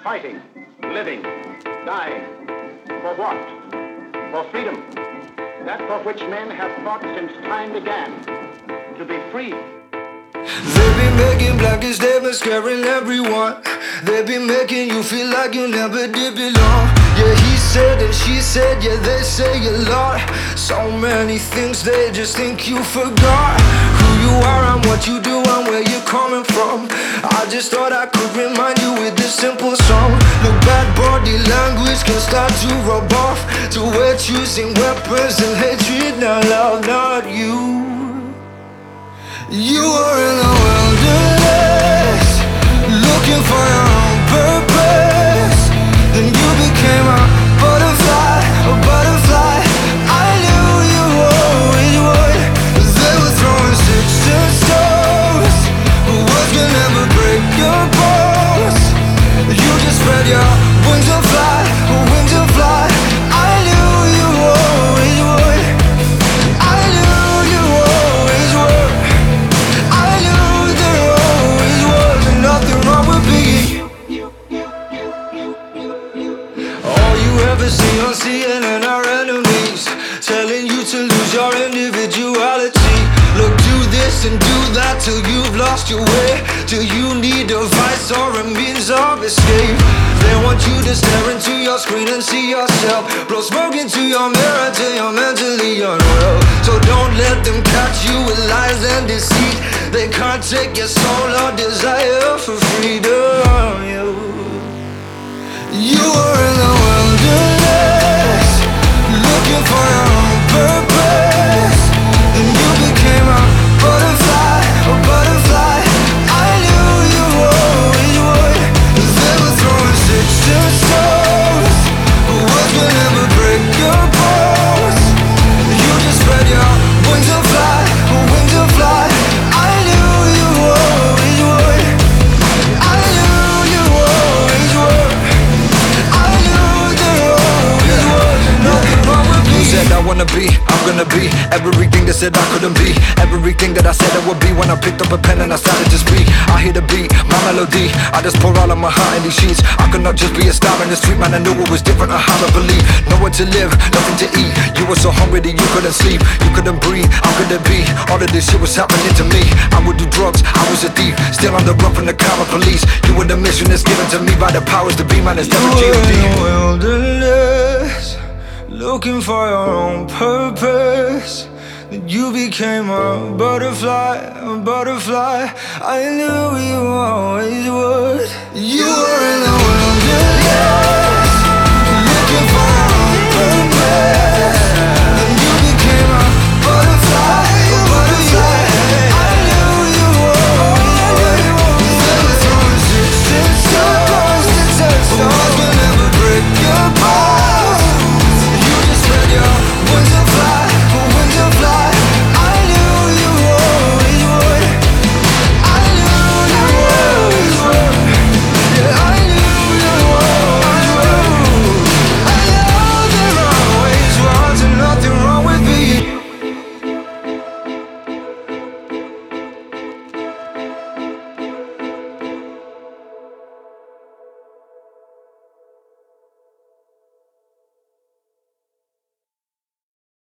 Fighting, living, dying. For what? For freedom. That for which men have fought since time began. To be free. They've been making blackest statements, scaring everyone. They've been making you feel like you never did belong. Yeah, he said and she said, yeah, they say a lot. So many things they just think you forgot. Who you are and what you do and where you're coming from. I just thought I could remind you with this simple song. Look, bad body language can start to rub off. To we're choosing weapons and hatred, now love, not you. You were in the wilderness, looking for your own purpose. Then you became a butterfly, a butterfly. I knew you always would. They were throwing sticks and stones, but words can never break your bones. You just spread your wings and fly, wings and fly. I knew you always would. I knew you always would. Nothing wrong with being all you ever see on CNN are enemies, telling you to lose your individuality. Look, do this and do that till you've lost your way, till you need a vice or a means of escape. They want you to stare into your screen and see yourself, blow smoke into your mirror till you're mentally unwell. So don't let them catch you with lies and deceit. They can't take your soul or desire for freedom. You were in the wilderness, looking for your own purpose. And you became a butterfly, a butterfly. I knew you always would. They were throwing sticks and stones, but words will never break your bones. You just spread your wings and fly, wings and fly. I knew you always would. I knew you always would. I knew there always was nothing wrong with me. You said I wanna be, I'm gonna be everything that said I couldn't be, everything that I said I would be. When I picked up a pen and I started to speak, I hear the beat, my melody. I just pour all of my heart in these sheets. I could not just be a star in the street, man. I knew it was different. I had to believe, nowhere to live, nothing to eat. You were so hungry that you couldn't sleep, you couldn't breathe. How could it be? All of this shit was happening to me. I would do drugs, I was a thief, still on the run from the common police. You were the mission that's given to me by the powers to be, man. It's never G.O.D. You were in the wilderness, looking for your own purpose. Then you became a butterfly, a butterfly. I knew you always would.